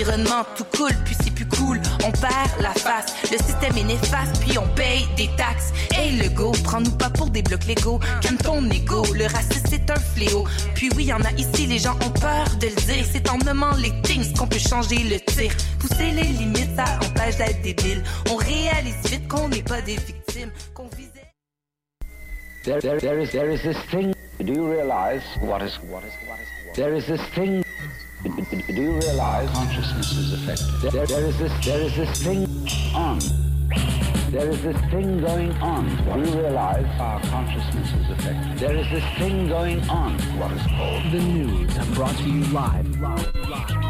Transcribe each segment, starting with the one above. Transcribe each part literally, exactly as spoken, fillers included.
l'environnement tout coule, puis c'est plus cool, on perd la face. Le système est néfaste, puis on paye des taxes. Hey le go, prends-nous pas pour des blocs légaux, calme ton ego, le racisme c'est un fléau. Puis oui, y en a ici, les gens ont peur de le dire. C'est en nommant les things qu'on peut changer le tir. Pousser les limites, ça empêche d'être débile. On réalise vite qu'on n'est pas des victimes, qu'on visait... There, there, there is, there is this thing. Do you realize what is, what is, what is, what is? There is this thing. Do you realize consciousness is affected? There, there is this, there is this thing on. There is this thing going on. Do you realize our consciousness is affected? There is this thing going on. What is called the news, brought to you live. live, live.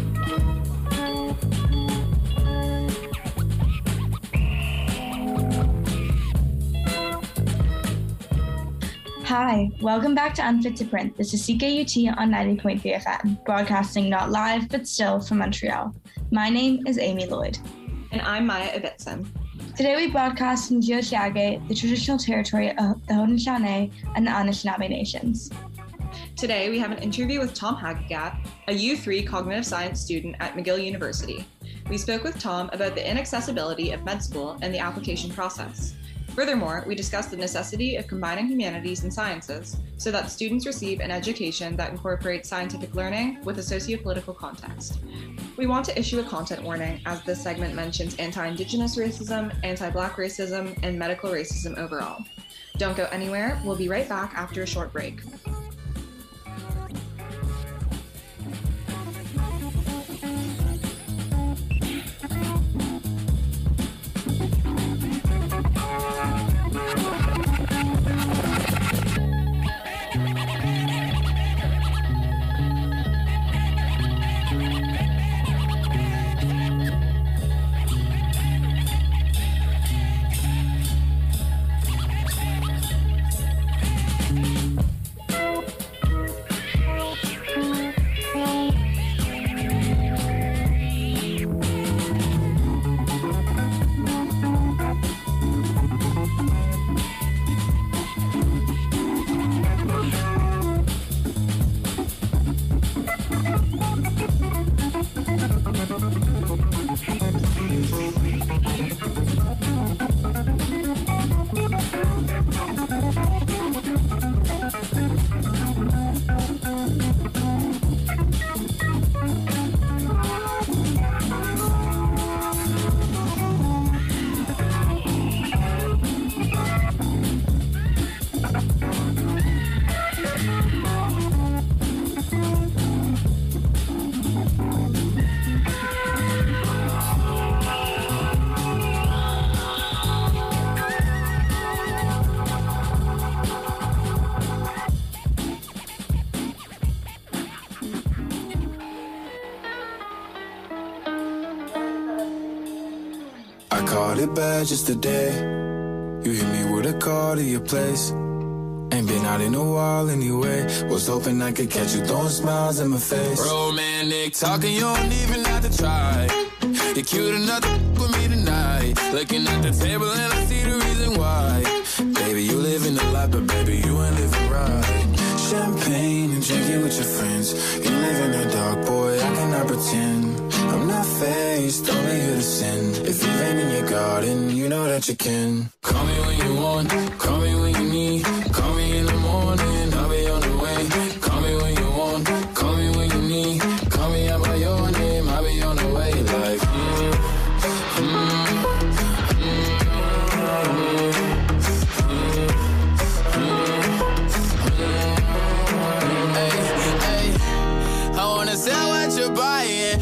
Hi, welcome back to Unfit to Print. This is C K U T on ninety point three F M, broadcasting not live, but still from Montreal. My name is Amy Lloyd. And I'm Maya Ibbetson. Today we broadcast from Tiohtià:ke, the traditional territory of the Haudenosaunee and the Anishinaabe Nations. Today we have an interview with Tom Hagegat, a U three cognitive science student at McGill University. We spoke with Tom about the inaccessibility of med school and the application process. Furthermore, we discussed the necessity of combining humanities and sciences so that students receive an education that incorporates scientific learning with a socio-political context. We want to issue a content warning as this segment mentions anti-Indigenous racism, anti-Black racism, and medical racism overall. Don't go anywhere. We'll be right back after a short break. Caught it bad just today. You hit me with a call to your place. Ain't been out in a while anyway. Was hoping I could catch you throwing smiles in my face. Romantic talking, you don't even have to try. You're cute enough to f- with me tonight. Looking at the table and I see the reason why. Baby, you living the life, but baby, you ain't living right. Champagne and drinking with your friends. You live in the dark, boy, I cannot pretend. I'm not faced, only here to sin. If you've been in your garden, you know that you can. Call me when you want, call me when you need. Call me in the morning, I'll be on the way. Call me when you want, call me when you need. Call me out by your name, I'll be on the way. Like, mm, mm, mm, mm, mm, hey, hey, I wanna sell what you're buying.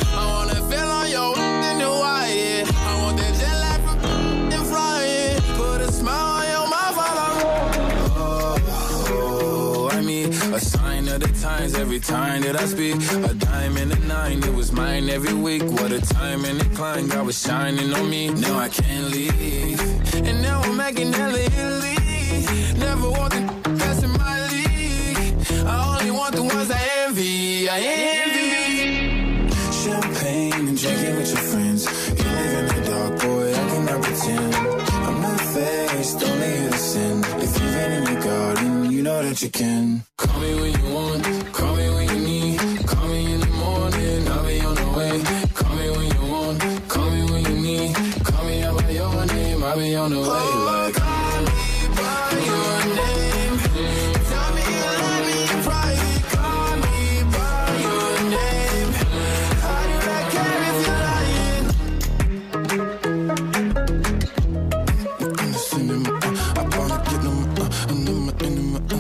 Times every time that I speak, a dime and a nine, it was mine every week. What a time and a climb, God was shining on me. Now I can't leave, and now I'm making hella Italy. Never want the best in my league. I only want the ones I envy. I envy. Champagne and drinking with your friends. You live in the dark, boy, I cannot pretend. I'm not faced, only here to sin. If you've been in your garden, you know that you can. Call me when you want, call me when you need. Call me in the morning, I'll be on the way. Call I'll be on the way like call me by your name. Tell me you love me in private. Call me by your name. How do I care if you're lying? In the cinema, I wanna get them uh, in the in the uh,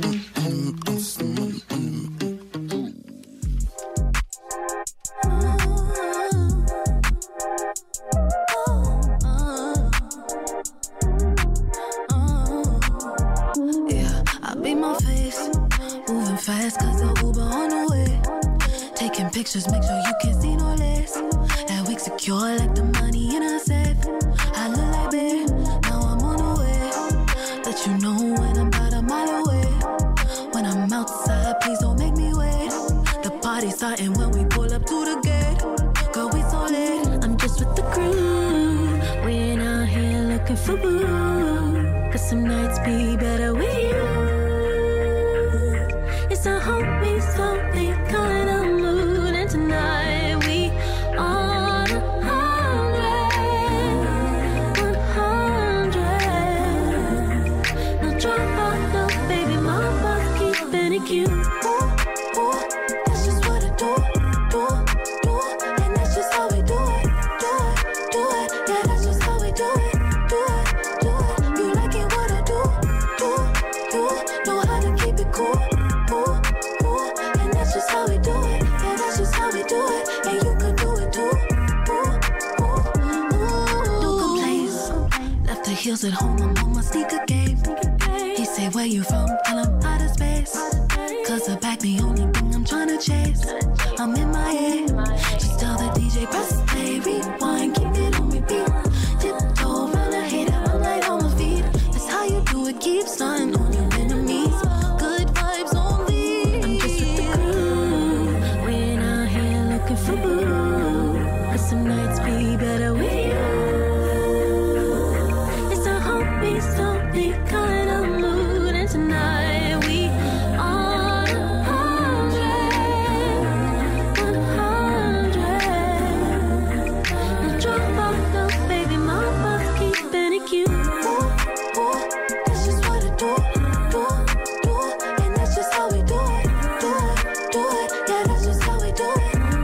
fast cause the Uber on the way. Taking pictures, make sure you can see no less. That wig secure like the money in a safe. I look like babe, now I'm on the way. Let you know when I'm about a mile away. When I'm outside, please don't make me wait. The party's starting when we pull up to the gate. Girl, we so late, I'm just with the crew. We ain't out here looking for boo. Cause some nights be better with you. It's a homie, something kind of mood, and tonight we on a hundred, one hundred. No drop out, no baby, my boss keeping it cute. Ooh, ooh, that's just what I do, do, do, and that's just how we do it, do it, do it. Yeah, that's just how we do it, do it, do it. You like it what I do, do, do. Know how to keep it cool. That's how we do it, yeah, that's just how we do it, and you could do it too. Ooh, ooh, ooh. No complaints, left the heels at home, I'm on my sneaker game. He say, where you from? Tell him out of space. Cause the back the only thing I'm trying to chase. I'm in my head, just tell the D J press play, rewind, keep it on repeat. Tiptoe around the hater, I'm light on my feet. That's how you do it, keep starting on your enemies. Good vibes only. For boo, but some nights be better with you. It's a homie, something kind of mood, and tonight we on a hundred, one hundred. No drop out, no baby, my boss keeping it cute. Ooh, ooh, that's just what I do, do, do, and that's just how we do it, do it, do it. Yeah, that's just how we do it.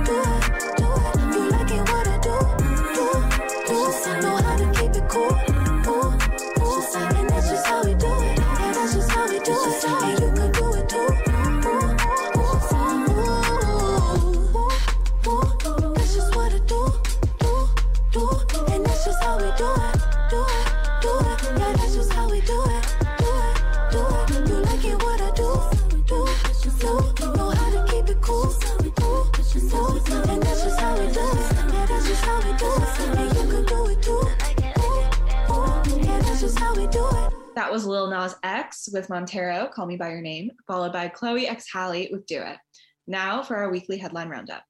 That was Lil Nas X with Montero, Call Me By Your Name, followed by Chloe X Halle with Do It. Now for our weekly headline roundup.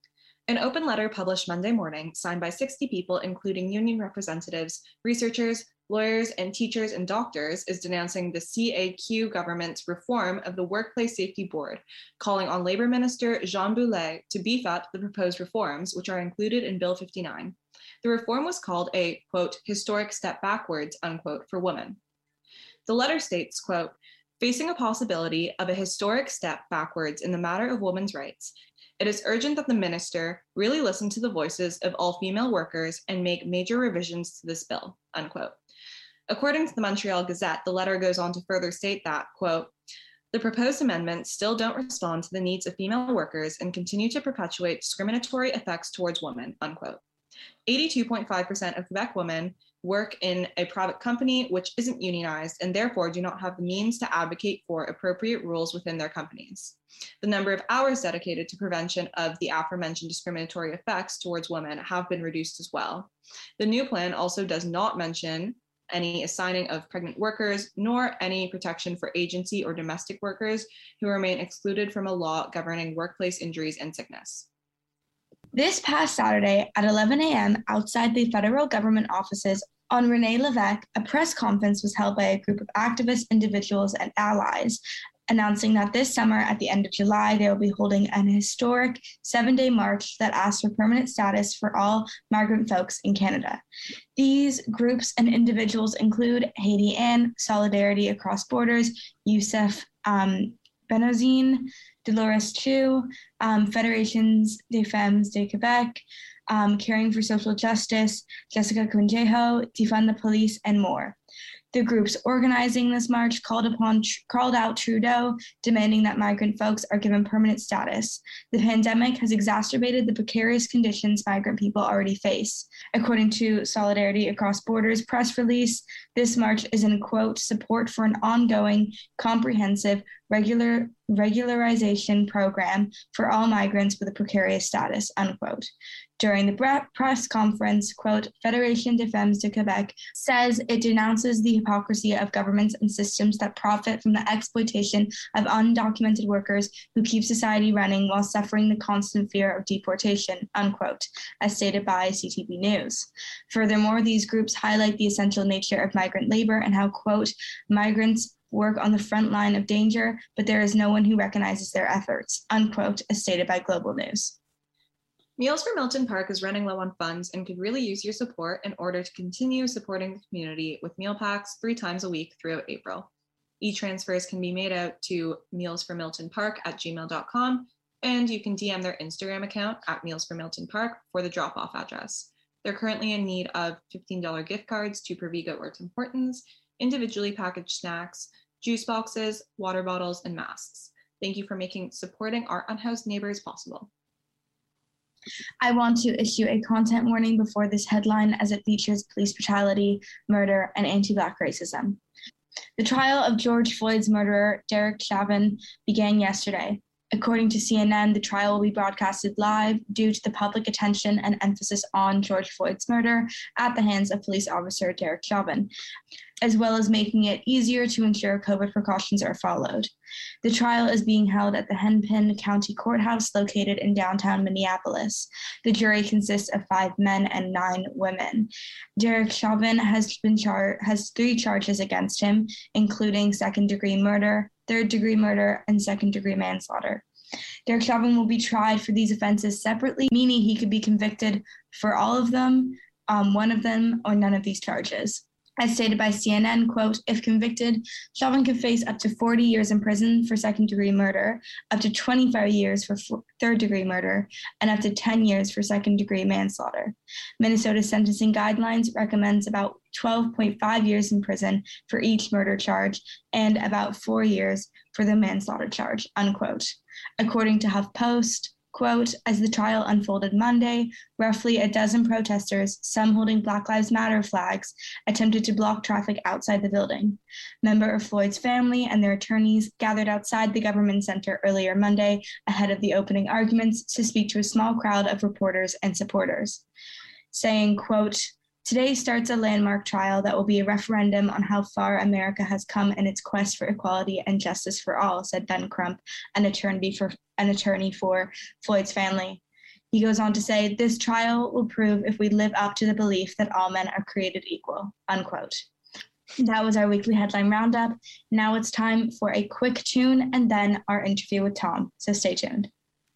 An open letter published Monday morning, signed by sixty people, including union representatives, researchers, lawyers, and teachers and doctors, is denouncing the C A Q government's reform of the Workplace Safety Board, calling on Labour Minister Jean Boulet to beef up the proposed reforms, which are included in Bill fifty-nine. The reform was called a, quote, historic step backwards, unquote, for women. The letter states, quote, facing a possibility of a historic step backwards in the matter of women's rights, it is urgent that the minister really listen to the voices of all female workers and make major revisions to this bill, unquote. According to the Montreal Gazette, the letter goes on to further state that, quote, the proposed amendments still don't respond to the needs of female workers and continue to perpetuate discriminatory effects towards women, unquote. eighty-two point five percent of Quebec women work in a private company which isn't unionized and therefore do not have the means to advocate for appropriate rules within their companies. The number of hours dedicated to prevention of the aforementioned discriminatory effects towards women have been reduced as well. The new plan also does not mention any assigning of pregnant workers, nor any protection for agency or domestic workers who remain excluded from a law governing workplace injuries and sickness. This past Saturday at eleven a.m. outside the federal government offices on René Lévesque, a press conference was held by a group of activist individuals and allies announcing that this summer, at the end of July, they will be holding an historic seven-day march that asks for permanent status for all migrant folks in Canada. These groups and individuals include Haiti Ann, Solidarity Across Borders, Youssef um, Benozine, Dolores Chu, um, Fédérations des Femmes de Québec, um, Caring for Social Justice, Jessica Quinjejo, Defund the Police, and more. The groups organizing this march called upon, called out Trudeau, demanding that migrant folks are given permanent status. The pandemic has exacerbated the precarious conditions migrant people already face. According to Solidarity Across Borders press release, this march is in, quote, support for an ongoing, comprehensive, regular regularization program for all migrants with a precarious status, unquote. During the press conference, quote, Fédération des Femmes de Québec says it denounces the hypocrisy of governments and systems that profit from the exploitation of undocumented workers who keep society running while suffering the constant fear of deportation, unquote, as stated by C T V News. Furthermore, these groups highlight the essential nature of migrant labor and how, quote, migrants work on the front line of danger, but there is no one who recognizes their efforts, unquote, as stated by Global News. Meals for Milton Park is running low on funds and could really use your support in order to continue supporting the community with meal packs three times a week throughout April. E-transfers can be made out to mealsformiltonpark at gmail dot com, and you can D M their Instagram account at Meals for Milton Park for the drop-off address. They're currently in need of fifteen dollars gift cards to Pervigo or Tim Hortons, individually packaged snacks, juice boxes, water bottles, and masks. Thank you for making supporting our unhoused neighbors possible. I want to issue a content warning before this headline as it features police brutality, murder, and anti-Black racism. The trial of George Floyd's murderer, Derek Chauvin, began yesterday. According to C N N, the trial will be broadcasted live due to the public attention and emphasis on George Floyd's murder at the hands of police officer Derek Chauvin, as well as making it easier to ensure COVID precautions are followed. The trial is being held at the Hennepin County Courthouse located in downtown Minneapolis. The jury consists of five men and nine women. Derek Chauvin has been char- has three charges against him, including second-degree murder, third-degree murder, and second-degree manslaughter. Derek Chauvin will be tried for these offenses separately, meaning he could be convicted for all of them, um, one of them, or none of these charges. As stated by C N N, quote, if convicted, Chauvin could face up to forty years in prison for second-degree murder, up to twenty-five years for third-degree murder, and up to ten years for second-degree manslaughter. Minnesota's sentencing guidelines recommends about twelve point five years in prison for each murder charge and about four years for the manslaughter charge, unquote. According to HuffPost, quote, as the trial unfolded Monday, roughly a dozen protesters, some holding Black Lives Matter flags, attempted to block traffic outside the building. Members of Floyd's family and their attorneys gathered outside the government center earlier Monday ahead of the opening arguments to speak to a small crowd of reporters and supporters, saying, quote, today starts a landmark trial that will be a referendum on how far America has come in its quest for equality and justice for all, said Ben Crump, an attorney for an attorney for Floyd's family. He goes on to say, this trial will prove if we live up to the belief that all men are created equal, unquote. That was our weekly headline roundup. Now it's time for a quick tune and then our interview with Tom, so stay tuned.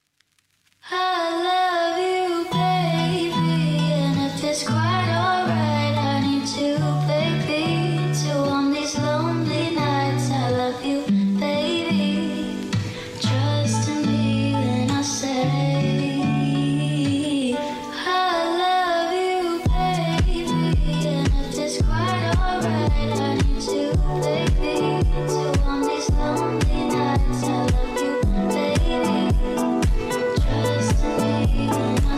I love you, baby, and if it's quite alright, I need to, baby, to on these lonely nights. I love you, baby, trust in me when I say I love you, baby, and if it's quite alright, I need to, baby, to on these lonely nights. I love you, baby, trust in me when I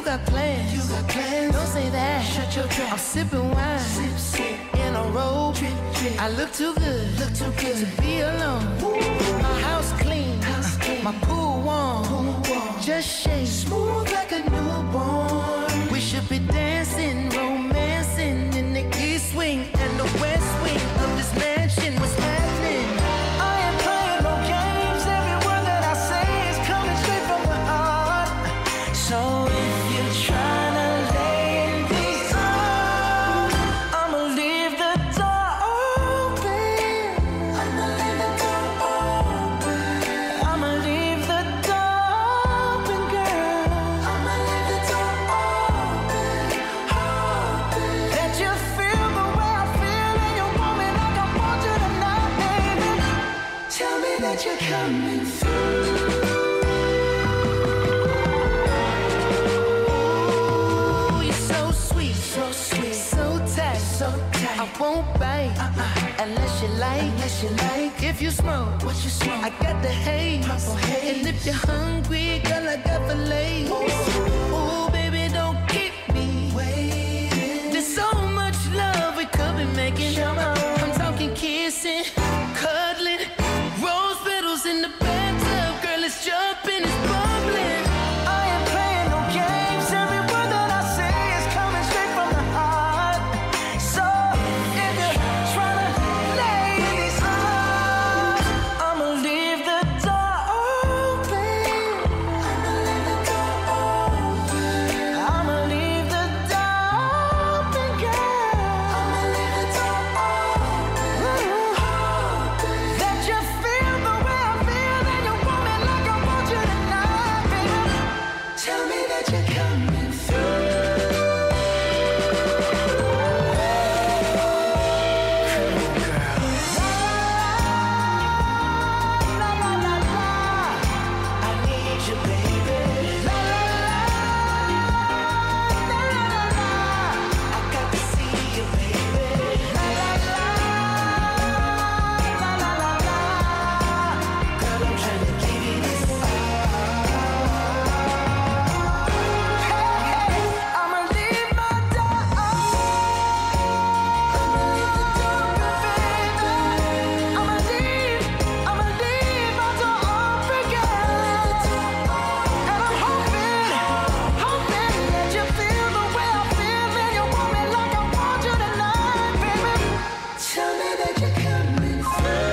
got plans. You got plans. Don't say that. Shut your trap. I'm sipping wine. Sip, sip. In a robe. Drip, drip. I look too good. Look too good to be alone. Ooh. My house clean. House clean. My pool warm. Pool warm. Just shake. Smooth like a newborn. We should be dancing, romancing in the east wing and the west wing of this mansion. What's happening? I ain't playing no games. Every word that I say is coming straight from the heart. So if you're trying to lay in these arms, I'ma leave the door open. I'ma leave the door open. I'ma leave the door open, girl. I'ma leave the door open, open. Let you feel the way I feel, and you want me like I want you tonight, baby. Tell me that you're coming through. Ooh, you're so sweet, so sweet, so tight, so tight. I won't bite uh-uh. unless you like, unless you like. If you smoke, what you smoke? I got the haze, purple haze. And if you're hungry, girl, I got fillets. Ooh, ooh, baby, don't keep me waiting. There's so much love we could be making. I'm talking kissing, cuddling, rose petals in the bathtub. Girl, it's jumping, it's bubbling. I ain't playing no games. Every word that I say is coming straight from the heart. So if you're trying to lay in these arms, I'ma leave the door open. I'ma leave the door open. I'ma leave the door open, girl. I'ma leave the door open. Let you feel the way I feel, and you want me like I want you tonight, baby. Tell me that you're coming through. La la la la, I need you, baby. La la la, la la la la, I got to see you, baby. La la la, la la la la, girl, I'm trying to give you this. Hey, I'ma leave my door open. I'ma leave the door open, baby. I'ma leave, I'ma leave my door open, girl. And I'm hoping, hoping that you feel the way I feel, and you want me like I want you tonight, baby. Tell me that you're coming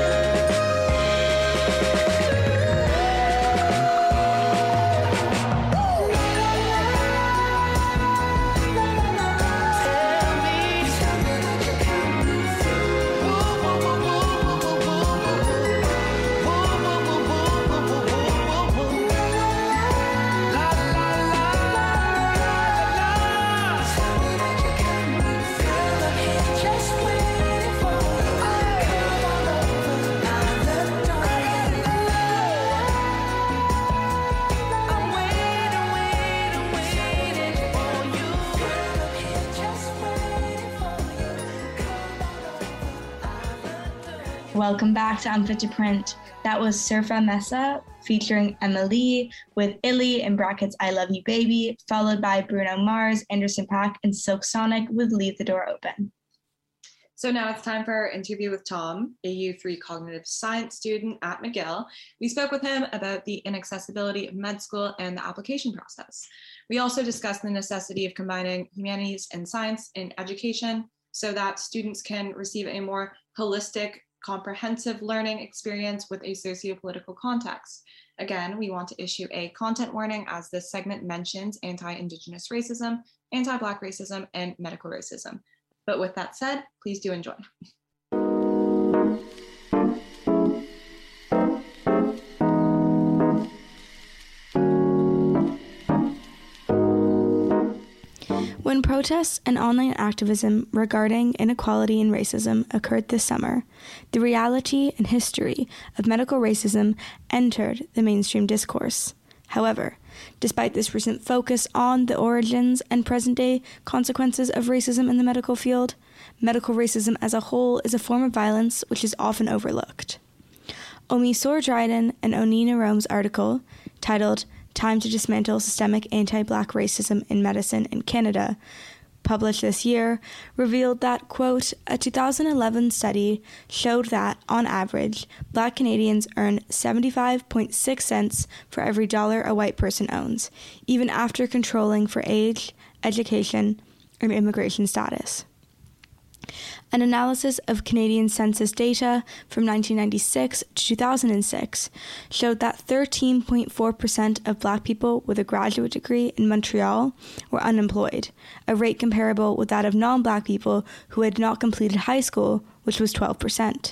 Welcome back to Unfit to Print. That was Surfa Mesa featuring Emily with Illy in brackets I Love You Baby, followed by Bruno Mars, Anderson .Paak, and Silk Sonic with Leave the Door Open. So now it's time for our interview with Tom, a U three cognitive science student at McGill. We spoke with him about the inaccessibility of med school and the application process. We also discussed the necessity of combining humanities and science in education so that students can receive a more holistic, comprehensive learning experience with a socio-political context. Again, we want to issue a content warning as this segment mentions anti-Indigenous racism, anti-Black racism, and medical racism. But with that said, please do enjoy. When protests and online activism regarding inequality and racism occurred this summer, the reality and history of medical racism entered the mainstream discourse. However, despite this recent focus on the origins and present-day consequences of racism in the medical field, medical racism as a whole is a form of violence which is often overlooked. Omi Soor-Dryden and Onina Rome's article, titled Time to Dismantle Systemic Anti-Black Racism in Medicine in Canada, published this year, revealed that, quote, a two thousand eleven study showed that, on average, Black Canadians earn seventy-five point six cents for every dollar a white person owns, even after controlling for age, education, and immigration status. An analysis of Canadian census data from nineteen ninety-six to two thousand six showed that thirteen point four percent of Black people with a graduate degree in Montreal were unemployed, a rate comparable with that of non-Black people who had not completed high school, which was twelve percent.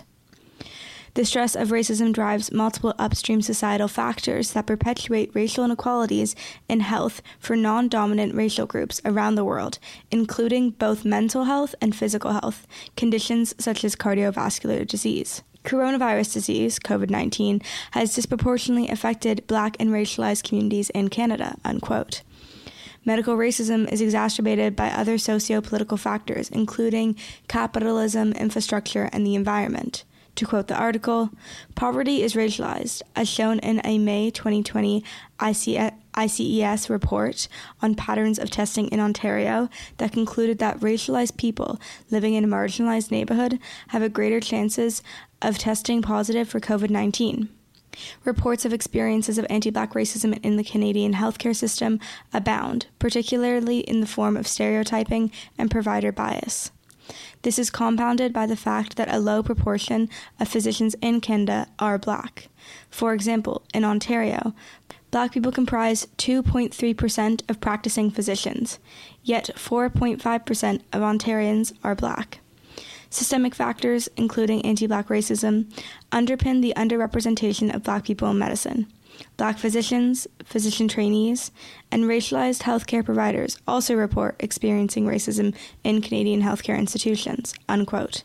The stress of racism drives multiple upstream societal factors that perpetuate racial inequalities in health for non-dominant racial groups around the world, including both mental health and physical health, conditions such as cardiovascular disease. Coronavirus disease, COVID nineteen, has disproportionately affected Black and racialized communities in Canada, unquote. Medical racism is exacerbated by other socio-political factors, including capitalism, infrastructure, and the environment. To quote the article, poverty is racialized, as shown in a May twenty twenty I C E S report on patterns of testing in Ontario that concluded that racialized people living in a marginalized neighborhood have a greater chances of testing positive for COVID nineteen. Reports of experiences of anti-Black racism in the Canadian healthcare system abound, particularly in the form of stereotyping and provider bias. This is compounded by the fact that a low proportion of physicians in Canada are Black. For example, in Ontario, Black people comprise two point three percent of practicing physicians, yet four point five percent of Ontarians are Black. Systemic factors, including anti-Black racism, underpin the underrepresentation of Black people in medicine. Black physicians, physician trainees, and racialized healthcare providers also report experiencing racism in Canadian healthcare institutions, unquote.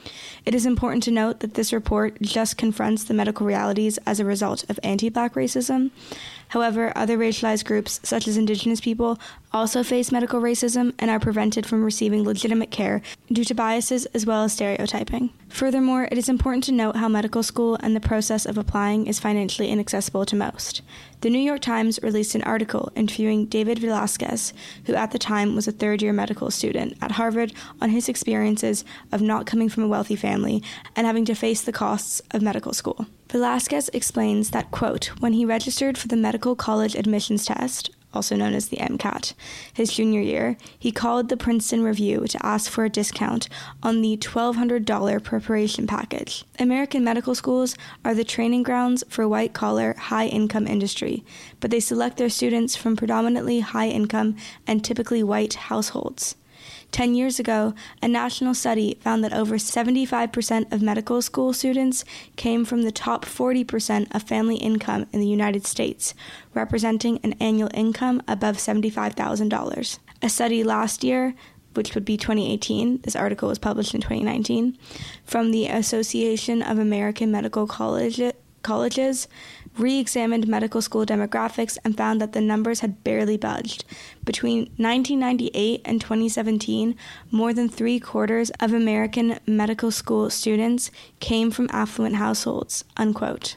It is important to note that this report just confronts the medical realities as a result of anti-Black racism. However, other racialized groups, such as Indigenous people, also face medical racism and are prevented from receiving legitimate care due to biases as well as stereotyping. Furthermore, it is important to note how medical school and the process of applying is financially inaccessible to most. The New York Times released an article interviewing David Velasquez, who at the time was a third-year medical student at Harvard, on his experiences of not coming from a wealthy family and having to face the costs of medical school. Velasquez explains that, quote, when he registered for the medical college admissions test, also known as the MCAT, his junior year, he called the Princeton Review to ask for a discount on the twelve hundred dollars preparation package. American medical schools are the training grounds for white-collar, high-income industry, but they select their students from predominantly high-income and typically white households. Ten years ago, a national study found that over seventy-five percent of medical school students came from the top forty percent of family income in the United States, representing an annual income above seventy-five thousand dollars. A study last year, which would be twenty eighteen, this article was published in twenty nineteen, from the Association of American Medical College, Colleges, re-examined medical school demographics and found that the numbers had barely budged. Between nineteen ninety-eight and twenty seventeen, more than three-quarters of American medical school students came from affluent households, unquote.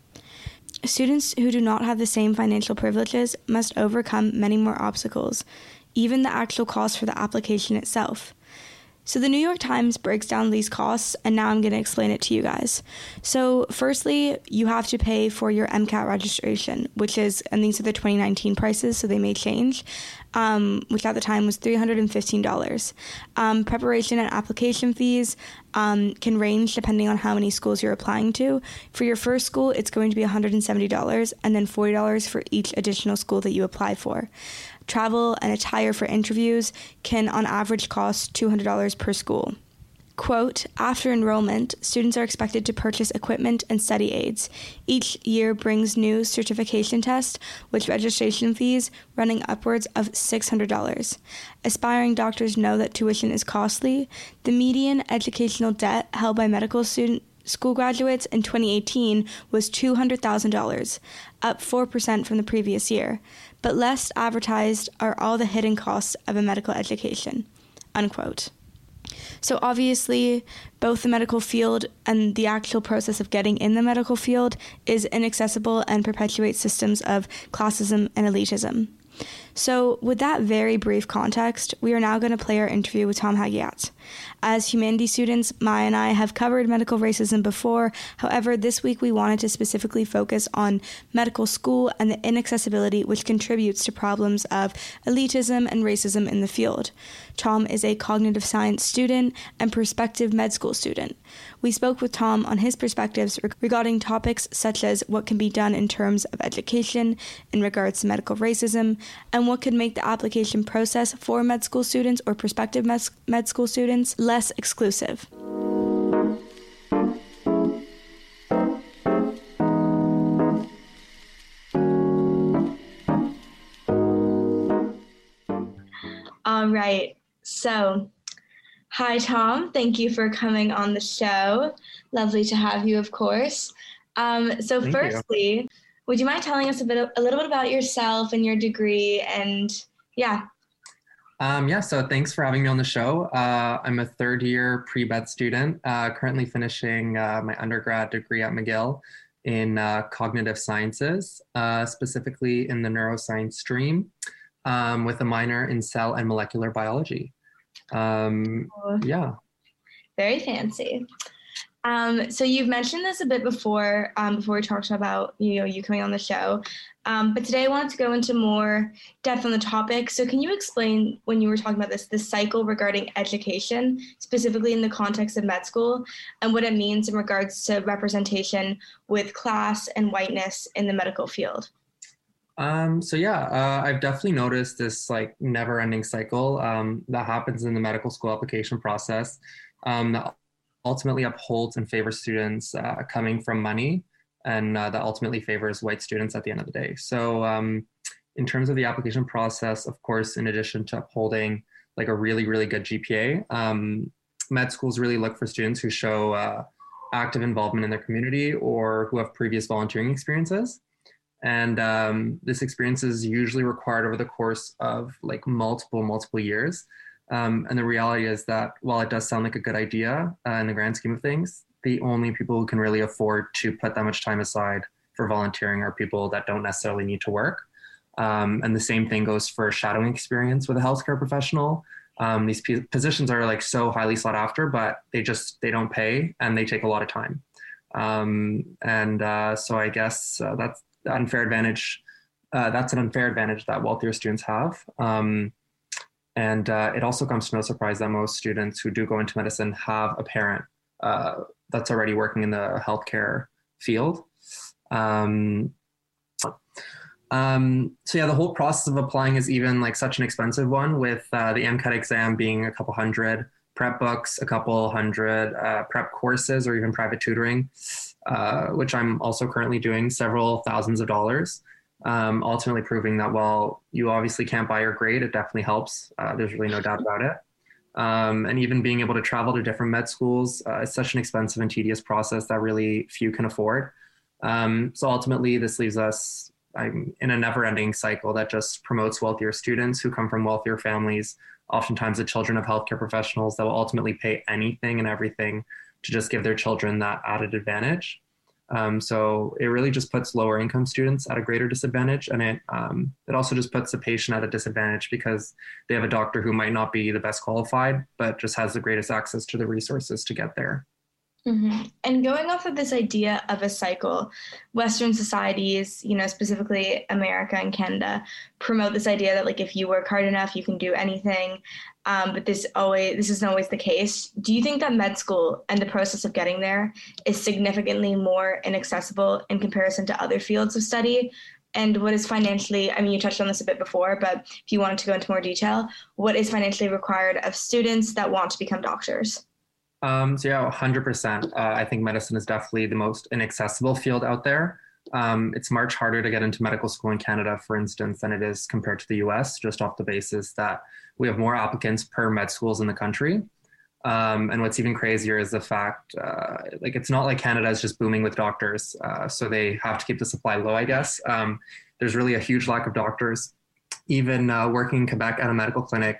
Students who do not have the same financial privileges must overcome many more obstacles, even the actual cost for the application itself. So the New York Times breaks down these costs, and now I'm going to explain it to you guys. So firstly, you have to pay for your MCAT registration, which is, and these are the twenty nineteen prices, so they may change, um, which at the time was three hundred fifteen dollars. Um, preparation and application fees um, can range depending on how many schools you're applying to. For your first school, it's going to be one hundred seventy dollars, and then forty dollars for each additional school that you apply for. Travel and attire for interviews can, on average, cost two hundred dollars per school. Quote, after enrollment, students are expected to purchase equipment and study aids. Each year brings new certification tests, with registration fees running upwards of six hundred dollars. Aspiring doctors know that tuition is costly. The median educational debt held by medical student school graduates in twenty eighteen was two hundred thousand dollars, up four percent from the previous year. But less advertised are all the hidden costs of a medical education, unquote. So obviously, both the medical field and the actual process of getting in the medical field is inaccessible and perpetuates systems of classism and elitism. So with that very brief context, we are now going to play our interview with Tom Hagiat. As humanities students, Maya and I have covered medical racism before. However, this week we wanted to specifically focus on medical school and the inaccessibility which contributes to problems of elitism and racism in the field. Tom is a cognitive science student and prospective med school student. We spoke with Tom on his perspectives regarding topics such as what can be done in terms of education in regards to medical racism, and what could make the application process for med school students or prospective med, med school students less exclusive. All right, so hi, Tom. Thank you for coming on the show. Lovely to have you, of course. Um, so Thank firstly, you. Would you mind telling us a bit, a little bit about yourself and your degree and yeah. Um, yeah, so thanks for having me on the show. Uh, I'm a third year pre-med student, uh, currently finishing uh, my undergrad degree at McGill in uh, cognitive sciences, uh, specifically in the neuroscience stream, um, with a minor in cell and molecular biology. Um, yeah. Very fancy. Um, so you've mentioned this a bit before, um, before we talked about, you know, you coming on the show. Um, but today I wanted to go into more depth on the topic. So can you explain, when you were talking about this, the cycle regarding education, specifically in the context of med school, and what it means in regards to representation with class and whiteness in the medical field? Um, so yeah, uh, I've definitely noticed this like never-ending cycle um, that happens in the medical school application process um, that ultimately upholds and favors students uh, coming from money, and uh, that ultimately favors white students at the end of the day. So um, in terms of the application process, of course, in addition to upholding like a really, really good G P A, um, med schools really look for students who show uh, active involvement in their community or who have previous volunteering experiences. And um, this experience is usually required over the course of like multiple, multiple years. Um, and the reality is that while it does sound like a good idea uh, in the grand scheme of things, the only people who can really afford to put that much time aside for volunteering are people that don't necessarily need to work. Um, and the same thing goes for shadowing experience with a healthcare professional. Um, these p- positions are like so highly sought after, but they just, they don't pay and they take a lot of time. Um, and uh, so I guess uh, that's the unfair advantage. Uh, that's an unfair advantage that wealthier students have. Um, And uh, it also comes to no surprise that most students who do go into medicine have a parent uh, that's already working in the healthcare field. Um, um, so yeah, the whole process of applying is even like such an expensive one, with uh, the MCAT exam being a couple hundred, prep books, a couple hundred, uh, prep courses, or even private tutoring, uh, which I'm also currently doing, several thousands of dollars. Um, ultimately proving that while you obviously can't buy your grade, it definitely helps. Uh, there's really no doubt about it. Um, and even being able to travel to different med schools uh, is such an expensive and tedious process that really few can afford. Um, so ultimately, this leaves us I'm in a never-ending cycle that just promotes wealthier students who come from wealthier families, oftentimes the children of healthcare professionals that will ultimately pay anything and everything to just give their children that added advantage. Um, so it really just puts lower income students at a greater disadvantage. And it um, it also just puts the patient at a disadvantage because they have a doctor who might not be the best qualified, but just has the greatest access to the resources to get there. Mm-hmm. And going off of this idea of a cycle, Western societies, you know, specifically America and Canada, promote this idea that like if you work hard enough, you can do anything. Um, but this always this isn't always the case. Do you think that med school and the process of getting there is significantly more inaccessible in comparison to other fields of study? And what is financially, I mean, you touched on this a bit before, but if you wanted to go into more detail, what is financially required of students that want to become doctors? Um, so yeah, one hundred percent. Uh, I think medicine is definitely the most inaccessible field out there. Um, it's much harder to get into medical school in Canada, for instance, than it is compared to the U S, just off the basis that we have more applicants per med schools in the country. Um, and what's even crazier is the fact, uh, like, it's not like Canada is just booming with doctors. Uh, so they have to keep the supply low, I guess. Um, there's really a huge lack of doctors. Even uh, working in Quebec at a medical clinic,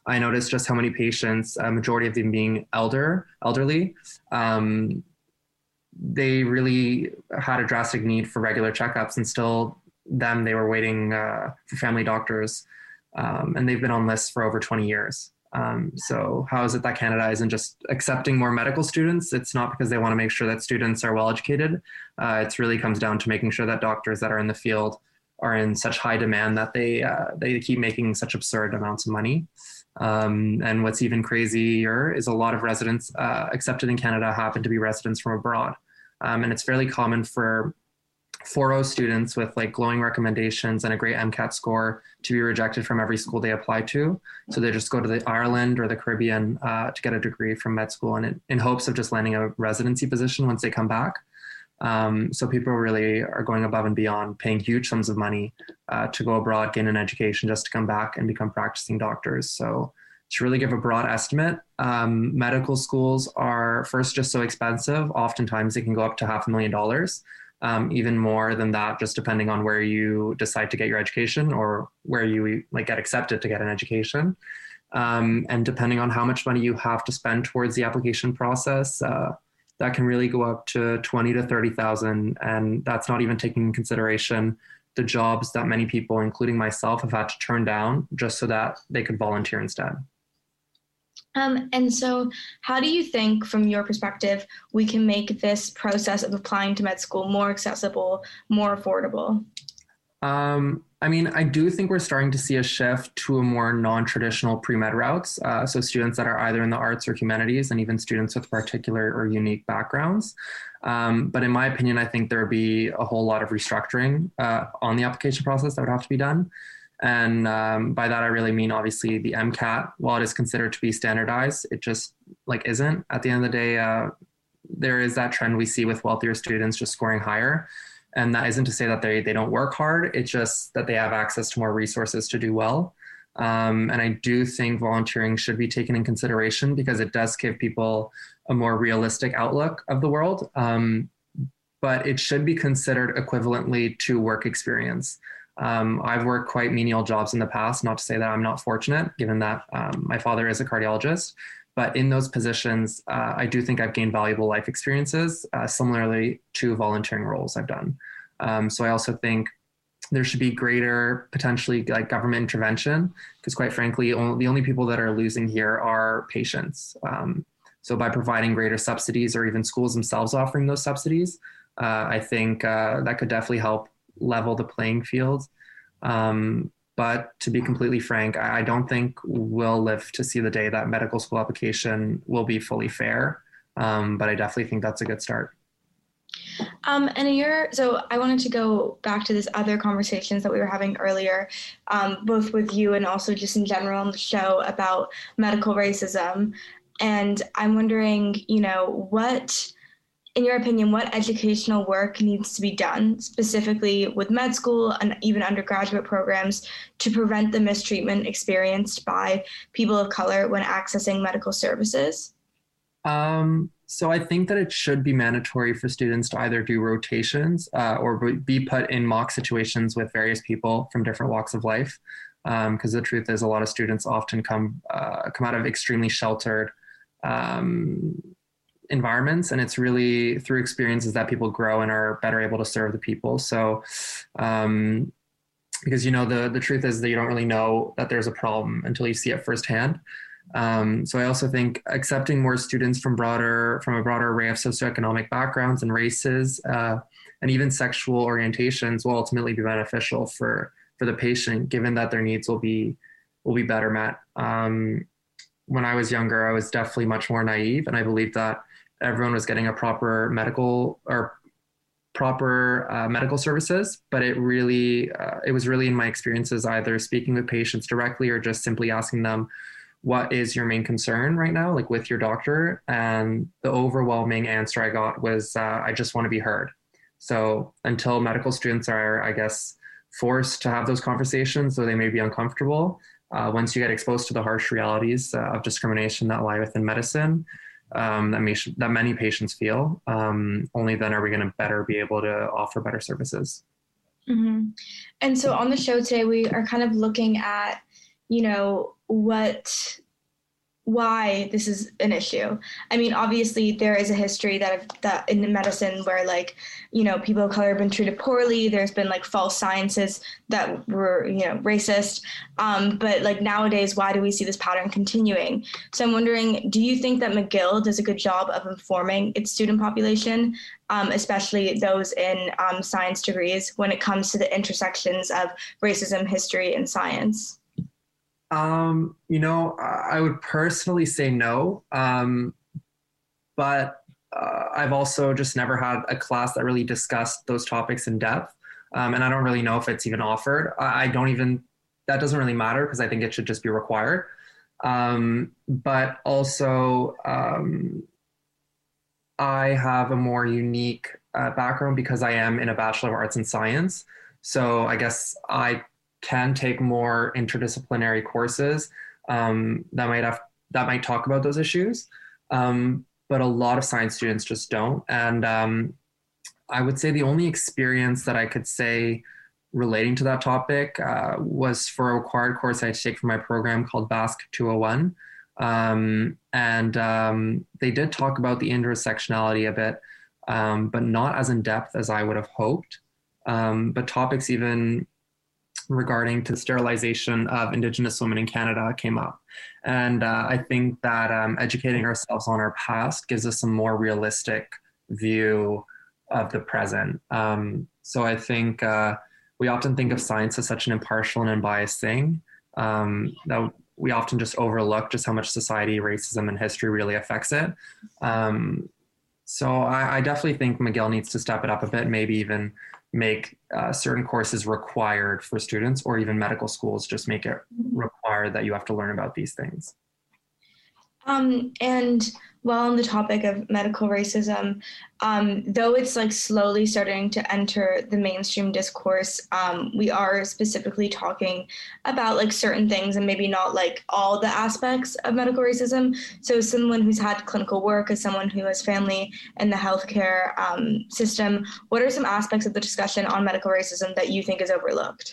I noticed just how many patients, a majority of them being elder, elderly, um, they really had a drastic need for regular checkups, and still them, they were waiting uh, for family doctors, um, and they've been on lists for over twenty years. Um, so how is it that Canada isn't just accepting more medical students? It's not because they want to make sure that students are well educated. Uh, it really comes down to making sure that doctors that are in the field are in such high demand that they uh, they keep making such absurd amounts of money. Um, and what's even crazier is a lot of residents uh, accepted in Canada happen to be residents from abroad. Um, and it's fairly common for four oh students with like glowing recommendations and a great MCAT score to be rejected from every school they apply to. So they just go to the Ireland or the Caribbean uh, to get a degree from med school, and in, in hopes of just landing a residency position once they come back. Um, so people really are going above and beyond, paying huge sums of money uh, to go abroad, gain an education just to come back and become practicing doctors. So to really give a broad estimate, um, medical schools are first just so expensive. Oftentimes they can go up to half a million dollars. Um, even more than that, just depending on where you decide to get your education or where you like get accepted to get an education. Um, and depending on how much money you have to spend towards the application process, uh, that can really go up to twenty to thirty thousand. And that's not even taking in consideration the jobs that many people, including myself, have had to turn down just so that they could volunteer instead. Um, and so how do you think, from your perspective, we can make this process of applying to med school more accessible, more affordable? Um, I mean, I do think we're starting to see a shift to a more non-traditional pre-med routes. Uh, so students that are either in the arts or humanities, and even students with particular or unique backgrounds. Um, but in my opinion, I think there would be a whole lot of restructuring uh, on the application process that would have to be done. And um, by that, I really mean, obviously, the MCAT, while it is considered to be standardized, it just like isn't. At the end of the day, uh, there is that trend we see with wealthier students just scoring higher. And that isn't to say that they, they don't work hard. It's just that they have access to more resources to do well. Um, and I do think volunteering should be taken in consideration because it does give people a more realistic outlook of the world. Um, but it should be considered equivalently to work experience. Um, I've worked quite menial jobs in the past, not to say that I'm not fortunate, given that um, my father is a cardiologist. But in those positions, uh, I do think I've gained valuable life experiences, uh, similarly to volunteering roles I've done. Um, so I also think there should be greater, potentially like government intervention, because quite frankly, only, the only people that are losing here are patients. Um, so by providing greater subsidies, or even schools themselves offering those subsidies, uh, I think uh, that could definitely help level the playing field. Um, but to be completely frank, I, I don't think we'll live to see the day that medical school application will be fully fair. Um, but I definitely think that's a good start. Um, and a year, so I wanted to go back to this other conversations that we were having earlier, um, both with you and also just in general on the show about medical racism. And I'm wondering, you know, what, in your opinion, what educational work needs to be done specifically with med school and even undergraduate programs to prevent the mistreatment experienced by people of color when accessing medical services? Um, so I think that it should be mandatory for students to either do rotations uh, or be put in mock situations with various people from different walks of life. Because um, the truth is, a lot of students often come uh, come out of extremely sheltered um, environments, and it's really through experiences that people grow and are better able to serve the people. So, um, because you know the the truth is that you don't really know that there's a problem until you see it firsthand. Um, so I also think accepting more students from broader, from a broader array of socioeconomic backgrounds and races, uh, and even sexual orientations will ultimately be beneficial for, for the patient, given that their needs will be, will be better met. Um, when I was younger, I was definitely much more naive, and I believed that everyone was getting a proper medical or proper uh, medical services, but it really, uh, it was really in my experiences, either speaking with patients directly or just simply asking them, what is your main concern right now, like with your doctor? And the overwhelming answer I got was, uh, I just want to be heard. So until medical students are, I guess, forced to have those conversations, though they may be uncomfortable, uh, once you get exposed to the harsh realities uh, of discrimination that lie within medicine, um, that, may, that many patients feel, um, only then are we going to better be able to offer better services. Mm-hmm. And so on the show today, we are kind of looking at, you know, what why this is an issue. I mean, obviously there is a history that that in medicine where, like, you know, people of color have been treated poorly. There's been like false sciences that were, you know, racist. Um, but like nowadays, why do we see this pattern continuing? So I'm wondering, do you think that McGill does a good job of informing its student population, um, especially those in um, science degrees, when it comes to the intersections of racism, history, and science? Um, you know, I would personally say no, um, but uh, I've also just never had a class that really discussed those topics in depth, um, and I don't really know if it's even offered. I, I don't even, that doesn't really matter because I think it should just be required. Um, but also, um, I have a more unique uh, background because I am in a Bachelor of Arts in Science. So I guess I can take more interdisciplinary courses um, that might have that might talk about those issues, um, but a lot of science students just don't. And um, I would say the only experience that I could say relating to that topic uh, was for a required course I had to take for my program called Basque two oh one, um, and um, they did talk about the intersectionality a bit, um, but not as in depth as I would have hoped. Um, but topics even regarding to the sterilization of Indigenous women in Canada came up. And uh, I think that um, educating ourselves on our past gives us a more realistic view of the present. Um, so I think uh, we often think of science as such an impartial and unbiased thing um, that we often just overlook just how much society, racism, and history really affects it. Um, so I, I definitely think McGill needs to step it up a bit, maybe even make uh, certain courses required for students, or even medical schools just make it required that you have to learn about these things. Um, and while on the topic of medical racism, um, though it's like slowly starting to enter the mainstream discourse, um, we are specifically talking about like certain things and maybe not like all the aspects of medical racism. So as someone who's had clinical work, as someone who has family in the healthcare um, system, what are some aspects of the discussion on medical racism that you think is overlooked?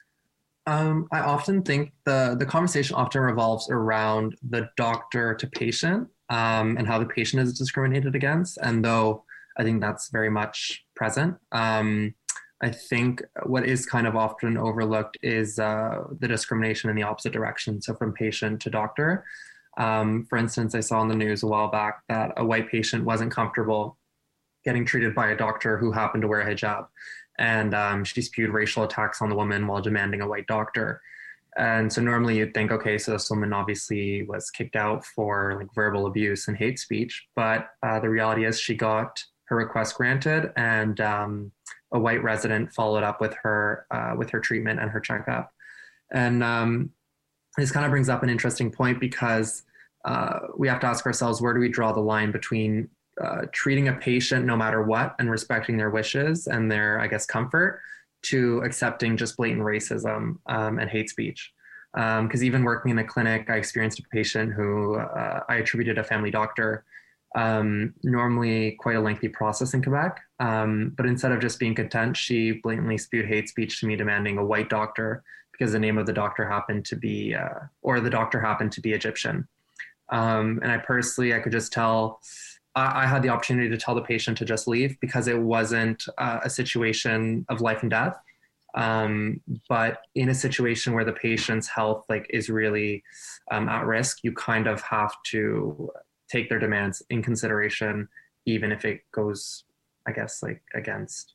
Um, I often think the, the conversation often revolves around the doctor to patient um, and how the patient is discriminated against. And though I think that's very much present, um, I think what is kind of often overlooked is uh, the discrimination in the opposite direction. So from patient to doctor. Um, for instance, I saw on the news a while back that a white patient wasn't comfortable getting treated by a doctor who happened to wear a hijab. And um, she spewed racial attacks on the woman while demanding a white doctor. And so normally you'd think, okay, so this woman obviously was kicked out for like verbal abuse and hate speech. But uh, the reality is she got her request granted, and um, a white resident followed up with her uh, with her treatment and her checkup. And um, this kind of brings up an interesting point because uh, we have to ask ourselves, where do we draw the line between Uh, treating a patient no matter what and respecting their wishes and their, I guess, comfort, to accepting just blatant racism um, and hate speech. Because um, even working in a clinic, I experienced a patient who uh, I attributed a family doctor, um, normally quite a lengthy process in Quebec. Um, but instead of just being content, she blatantly spewed hate speech to me, demanding a white doctor because the name of the doctor happened to be, uh, or the doctor happened to be Egyptian. Um, and I personally, I could just tell, I had the opportunity to tell the patient to just leave because it wasn't uh, a situation of life and death. Um, but in a situation where the patient's health like is really um, at risk, you kind of have to take their demands in consideration, even if it goes, I guess, like against,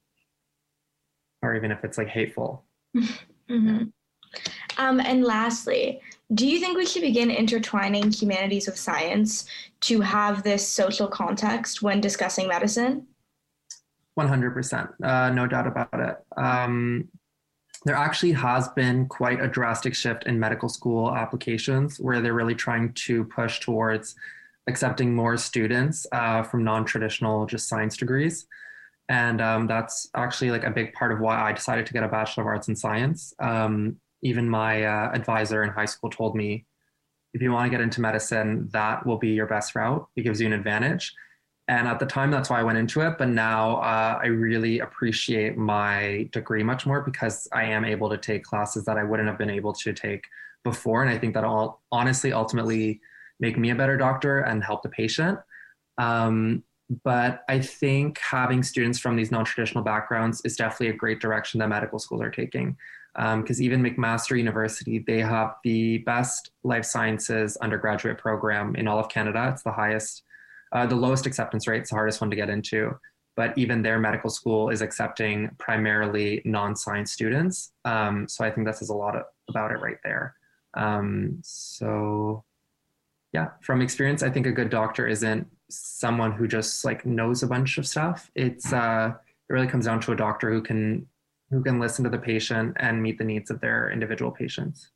or even if it's like hateful. Mm-hmm. Um, and lastly, do you think we should begin intertwining humanities with science to have this social context when discussing medicine? one hundred percent, uh, no doubt about it. Um, there actually has been quite a drastic shift in medical school applications where they're really trying to push towards accepting more students uh, from non-traditional just science degrees. And um, that's actually like a big part of why I decided to get a Bachelor of Arts in Science. Um, even my uh, advisor in high school told me, if you want to get into medicine, that will be your best route. It gives you an advantage. And at the time, that's why I went into it. But now uh, I really appreciate my degree much more because I am able to take classes that I wouldn't have been able to take before. And I think that'll honestly ultimately make me a better doctor and help the patient. Um, but I think having students from these non-traditional backgrounds is definitely a great direction that medical schools are taking. Because um, even McMaster University, they have the best life sciences undergraduate program in all of Canada. It's the highest Uh, the lowest acceptance rate, it's the hardest one to get into, but even their medical school is accepting primarily non-science students. Um, so I think that says a lot of, about it right there. Um, so yeah, from experience, I think a good doctor isn't someone who just like knows a bunch of stuff. It's uh, it really comes down to a doctor who can who can listen to the patient and meet the needs of their individual patients.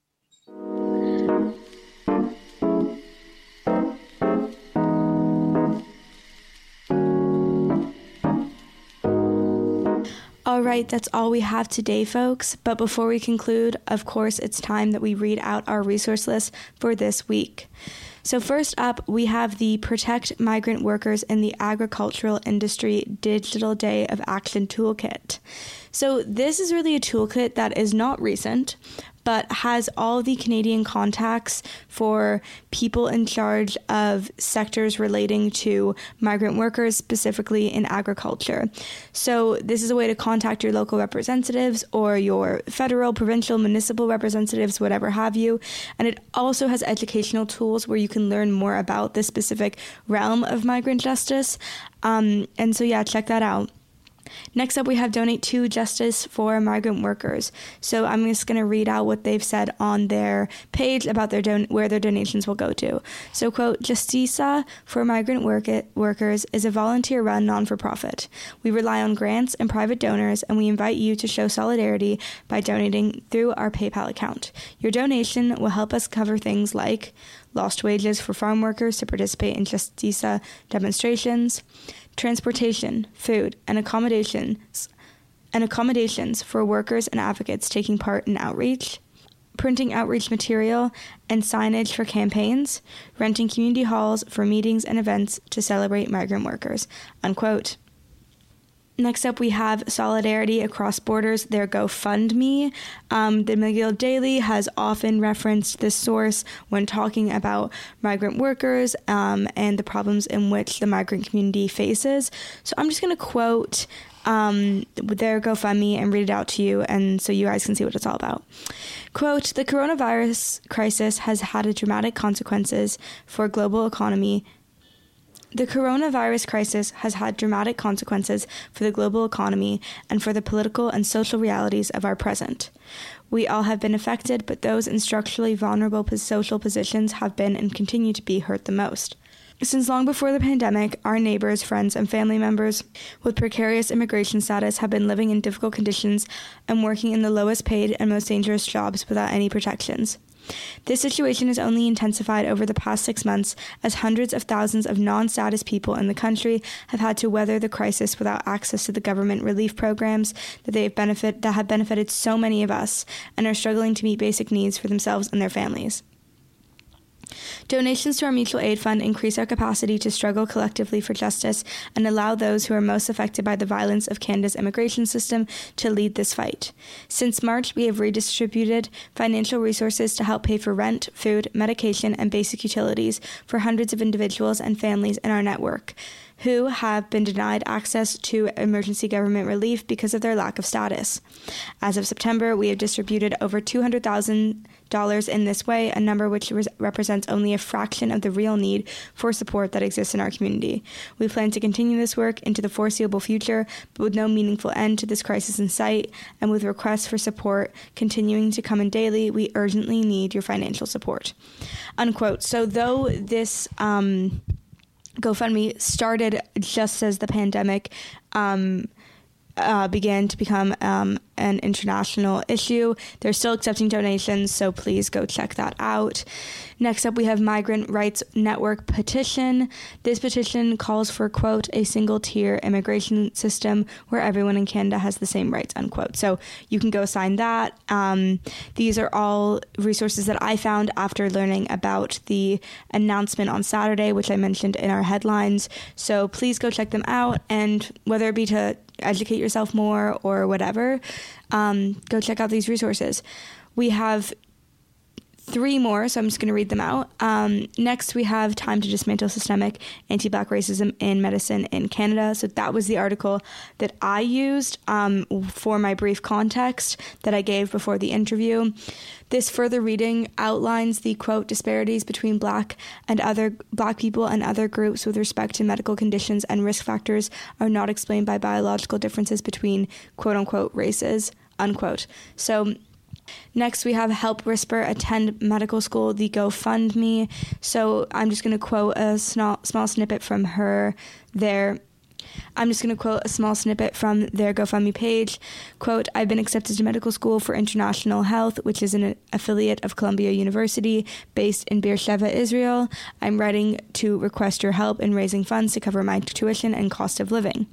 All right, that's all we have today, folks. But before we conclude, of course, it's time that we read out our resource list for this week. So first up, we have the Protect Migrant Workers in the Agricultural Industry Digital Day of Action Toolkit. So this is really a toolkit that is not recent, but has all the Canadian contacts for people in charge of sectors relating to migrant workers, specifically in agriculture. So this is a way to contact your local representatives or your federal, provincial, municipal representatives, whatever have you. And it also has educational tools where you can learn more about the specific realm of migrant justice. Um, and so, yeah, check that out. Next up, we have Donate to Justice for Migrant Workers. So I'm just going to read out what they've said on their page about their don- where their donations will go to. So, quote, Justiça for Migrant work- Workers is a volunteer-run non-for-profit. We rely on grants and private donors, and we invite you to show solidarity by donating through our PayPal account. Your donation will help us cover things like lost wages for farm workers to participate in Justiça demonstrations, transportation, food, and accommodations, and accommodations for workers and advocates taking part in outreach, printing outreach material and signage for campaigns, renting community halls for meetings and events to celebrate migrant workers, unquote. Next up, we have Solidarity Across Borders, their GoFundMe. Um, the McGill Daily has often referenced this source when talking about migrant workers um, and the problems in which the migrant community faces. So I'm just going to quote um, their GoFundMe and read it out to you, and so you guys can see what it's all about. Quote, the coronavirus crisis has had a dramatic consequences for global economy The coronavirus crisis has had dramatic consequences for the global economy and for the political and social realities of our present. We all have been affected, but those in structurally vulnerable social positions have been and continue to be hurt the most. Since long before the pandemic, our neighbors, friends, and family members with precarious immigration status have been living in difficult conditions and working in the lowest paid and most dangerous jobs without any protections. This situation has only intensified over the past six months as hundreds of thousands of non-status people in the country have had to weather the crisis without access to the government relief programs that they have benefit that have benefited so many of us and are struggling to meet basic needs for themselves and their families. Donations to our mutual aid fund increase our capacity to struggle collectively for justice and allow those who are most affected by the violence of Canada's immigration system to lead this fight. Since March, we have redistributed financial resources to help pay for rent, food, medication, and basic utilities for hundreds of individuals and families in our network who have been denied access to emergency government relief because of their lack of status. As of September, we have distributed over two hundred thousand dollars in this way, a number which res- represents only a fraction of the real need for support that exists in our community. We plan to continue this work into the foreseeable future, but with no meaningful end to this crisis in sight, and with requests for support continuing to come in daily, we urgently need your financial support. Unquote. So though this um, GoFundMe started just as the pandemic um, uh, began to become um, an international issue. They're still accepting donations, so please go check that out. Next up, we have Migrant Rights Network petition. This petition calls for, quote, a single-tier immigration system where everyone in Canada has the same rights, unquote. So you can go sign that. Um, these are all resources that I found after learning about the announcement on Saturday, which I mentioned in our headlines. So please go check them out, and whether it be to educate yourself more or whatever, um, go check out these resources. We have three more, so I'm just going to read them out. Um, next, we have Time to Dismantle Systemic Anti-Black Racism in Medicine in Canada. So that was the article that I used um, for my brief context that I gave before the interview. This further reading outlines the, quote, disparities between Black and other Black people and other groups with respect to medical conditions and risk factors are not explained by biological differences between, quote unquote, races, unquote. So next, we have Help Whisper Attend Medical School, the GoFundMe. So I'm just going to quote a small, small snippet from her there. I'm just going to quote a small snippet from their GoFundMe page. Quote, I've been accepted to medical school for international health, which is an affiliate of Columbia University based in Beersheba, Israel. I'm writing to request your help in raising funds to cover my tuition and cost of living.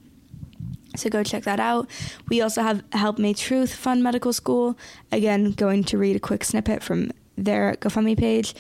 So go check that out. We also have Help May Truth Fund Medical School. Again, going to read a quick snippet from their GoFundMe page.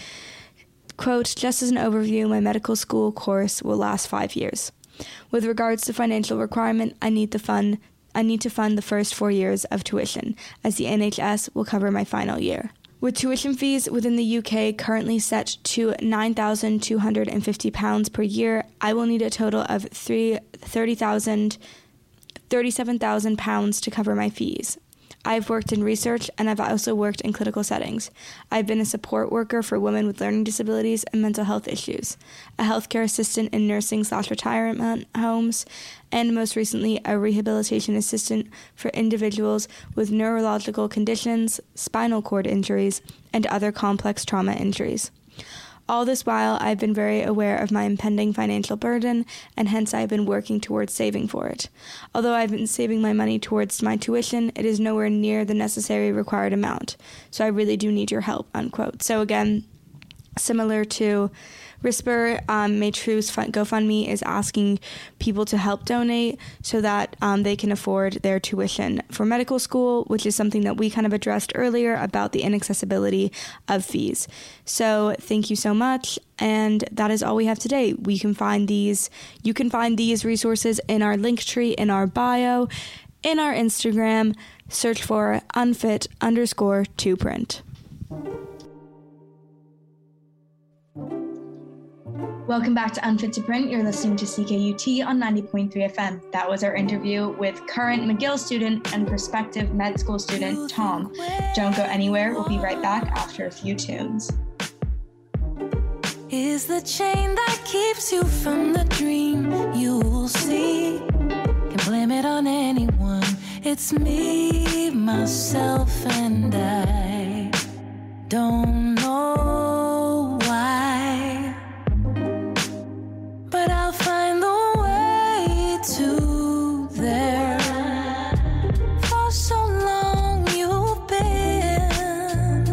Quote, just as an overview, my medical school course will last five years. With regards to financial requirement, I need to fund I need to fund the first four years of tuition, as the N H S will cover my final year. With tuition fees within the U K currently set to nine thousand two hundred fifty pounds per year, I will need a total of thirty thousand thirty-seven thousand pounds to cover my fees. I've worked in research, and I've also worked in clinical settings. I've been a support worker for women with learning disabilities and mental health issues, a healthcare assistant in nursing slash retirement homes, and most recently, a rehabilitation assistant for individuals with neurological conditions, spinal cord injuries, and other complex trauma injuries. All this while, I've been very aware of my impending financial burden, and hence I've been working towards saving for it. Although I've been saving my money towards my tuition, it is nowhere near the necessary required amount. So I really do need your help, unquote. So again, similar to Whisper, um, May Truth's GoFundMe is asking people to help donate so that um, they can afford their tuition for medical school, which is something that we kind of addressed earlier about the inaccessibility of fees. So thank you so much. And that is all we have today. We can find these, you can find these resources in our link tree, in our bio, in our Instagram. Search for unfit underscore to print. Welcome back to Unfit to Print. You're listening to C K U T on ninety point three F M. That was our interview with current McGill student and prospective med school student, Tom. Don't go anywhere. We'll be right back after a few tunes. Is the chain that keeps you from the dream you will see. Can blame it on anyone. It's me, myself, and I. Don't know why, but I'll find the way to there. For so long you've been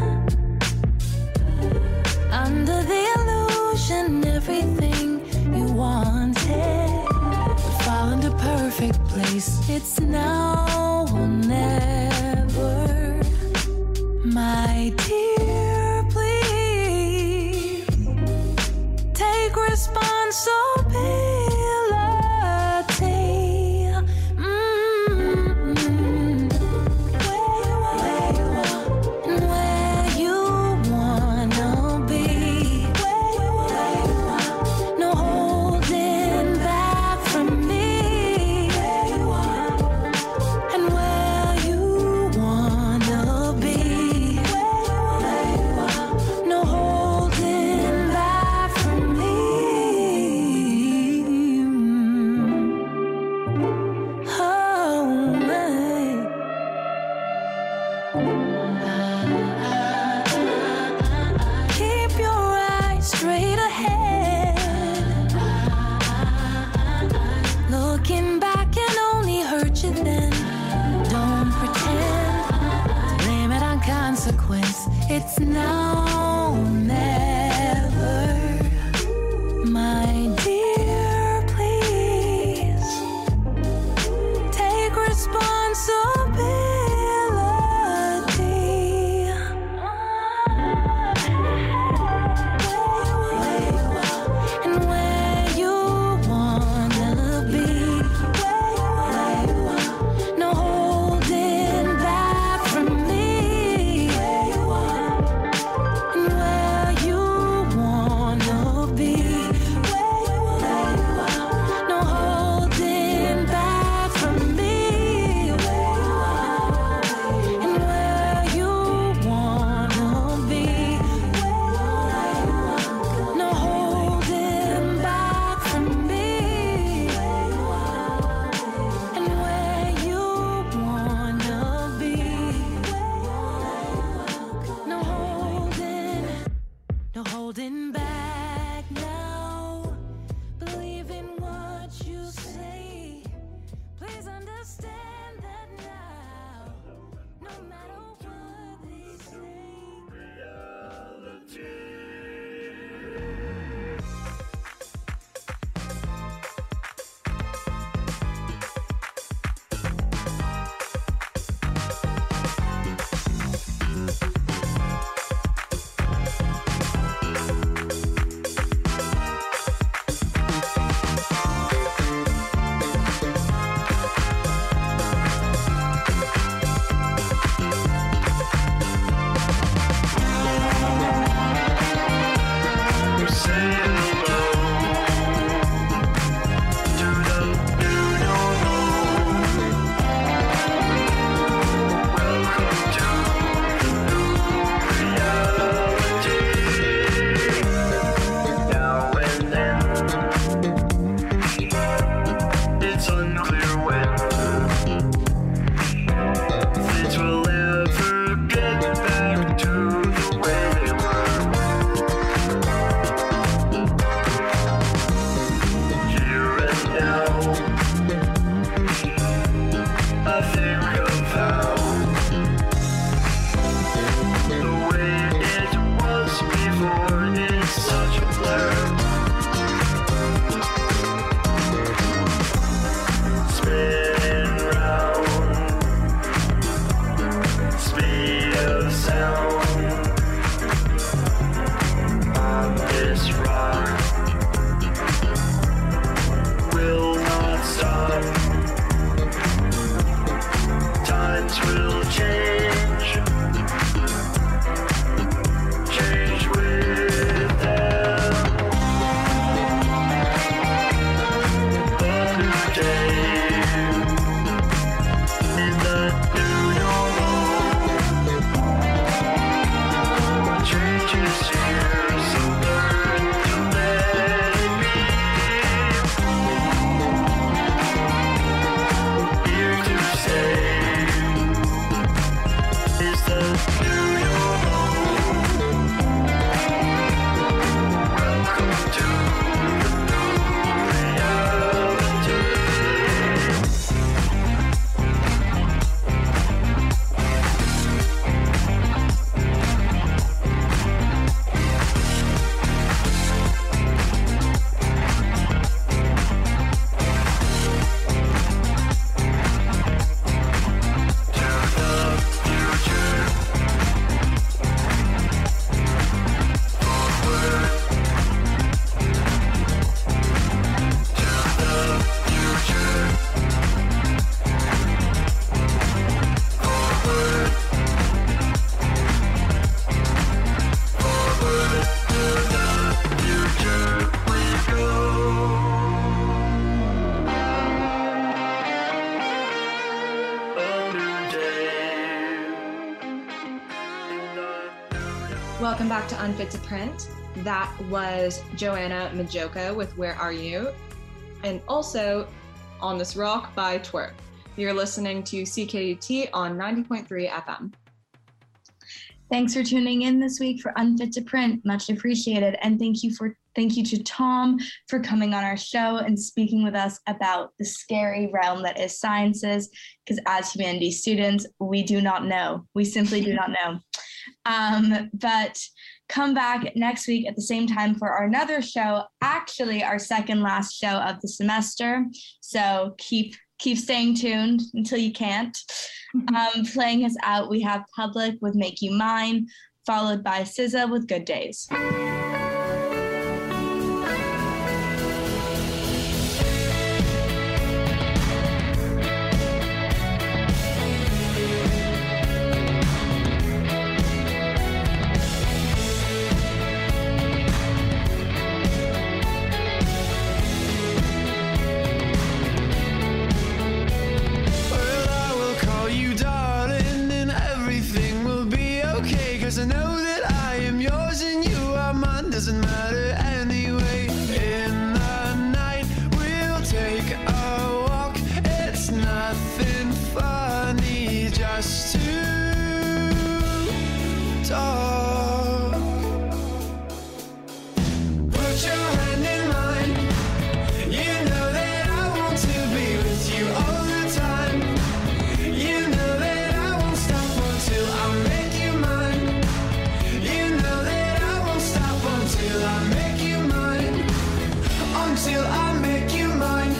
under the illusion everything you wanted would fall into perfect place. It's now or never, my dear, please take responsibility. Mm-hmm. Where you are, where you are, and where you wanna be. Where you are, where you are, no holding back from me. Where you are, and where you wanna be. Where you are, where you are, no holding back from me. Welcome back to Unfit to Print. That was Joanna Majoka with Where Are You? And also On This Rock by Twerk. You're listening to C K U T on ninety point three F M. Thanks for tuning in this week for Unfit to Print. Much appreciated. And thank you for thank you to Tom for coming on our show and speaking with us about the scary realm that is sciences, because as humanities students, we do not know. We simply do not know. Um, but come back next week at the same time for our another show, actually our second last show of the semester. So keep keep staying tuned until you can't. Um, playing us out, we have Public with Make You Mine, followed by S Z A with Good Days. I know that I am yours and you are mine, doesn't matter anyway. In the night we'll take a walk, it's nothing funny just to talk. Put your hand in mine, you know that I want to be with you all the time. You know that I won't stop until I make you mine. Until I make you mine, until I make you mine.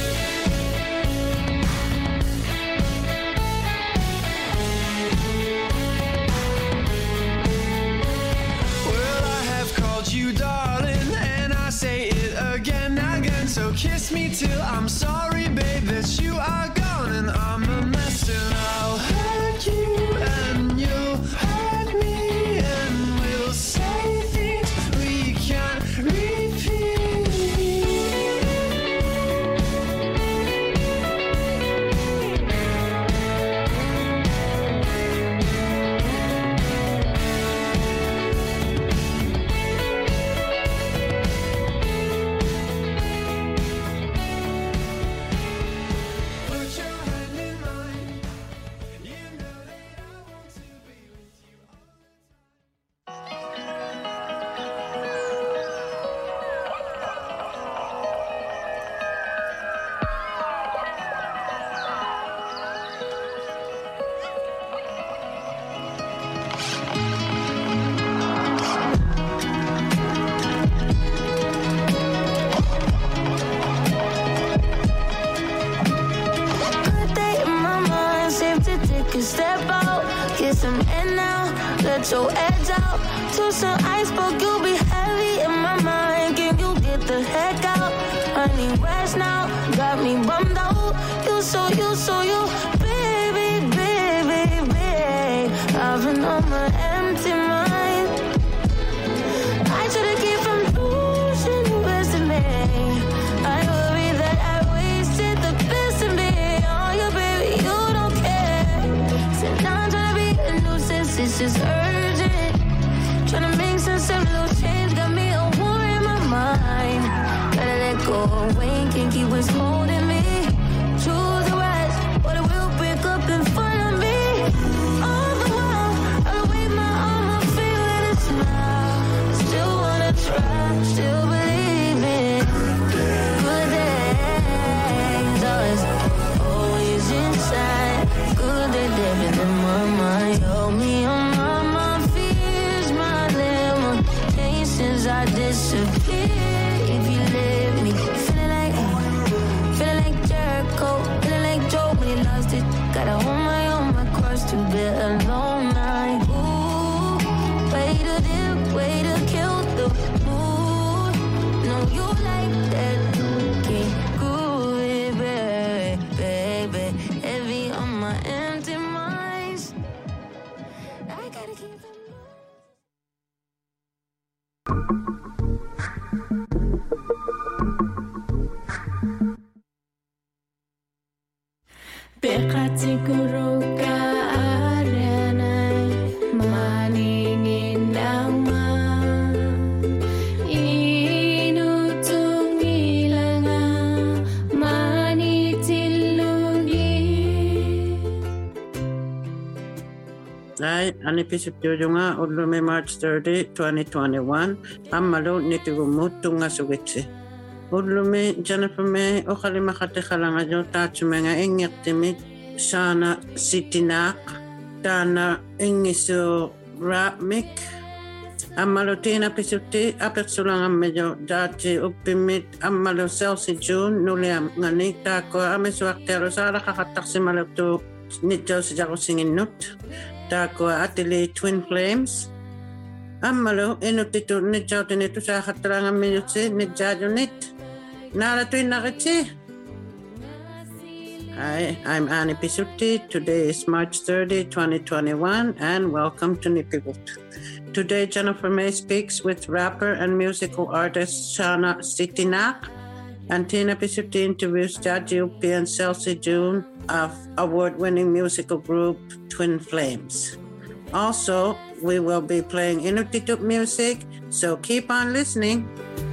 Well, I have called you darling, and I say it again, again. So kiss me till I'm sorry, babe, that you are gone and I'm a mess. And I'll hurt you and you'll hurt me, and we'll say things we can't repeat. Put your hand in mine. You know that I want to be with you all the time. Good day in my mind, safe to take a step out, get some air now, let your edge out. To some iceberg, you'll be heavy in my mind. Can you get the heck out? I need rest now, got me bummed out. You so, you so, you, baby, baby, baby. I've been on my empty mind. I should've kept from losing the rest of me. I worry that I wasted the best of me. Oh, you baby, you don't care. So now I'm trying to be a nuisance, it's just urgent. Trying to make sense of little change, got me a war in my mind. Gotta let go away, can't keep what's holding me. Choose the rest, or it will break up in front of me. All the while, I'll wave my arm, I'll feel it and smile. Still wanna try, still believe in good days. Always, always inside. Good day living in my mind. Help me on my, my fears, my limitations. I disappear if you leave me. Feeling like, feeling like Jericho, feeling like Joe when he lost it. Gotta hold my own, my cross to bear alone. Night. Ooh, way to dip, way to kill the mood. No, you like that. Can't groove it, baby, baby. Heavy on my empty minds. I gotta keep them. Bekati guru ka aranay maningin ng Ai, ani pisutujunga Udlume March thirtieth, twenty twenty-one. Amalo nitigumutunga sugitsi. Udlume Jennifer May okalimakate kalanga jo tachumenga ingektimit sana sitinak dana ingiso rapmik. Amalo tina pisuti apeksulanga mejo dati upimit amalo selsi June nuliam ngani tako amesuaktero sara kakataksi malaktu nito sejako singin nut. Tako atili Twin Flames. Amalo inutitu nitjau tinitu sa kataranga minutsi nitjaju nit. Nara tuin nakitsi. Hi, I'm Annie Pisuti. Today is March thirtieth, twenty twenty-one, and welcome to Nippigut. Today, Jennifer May speaks with rapper and musical artist Shana Sitinak, and Tina Pisuti interviews Jaji Upi and Celsi June of award-winning musical group Twin Flames. Also, we will be playing Inuktitut music, so keep on listening.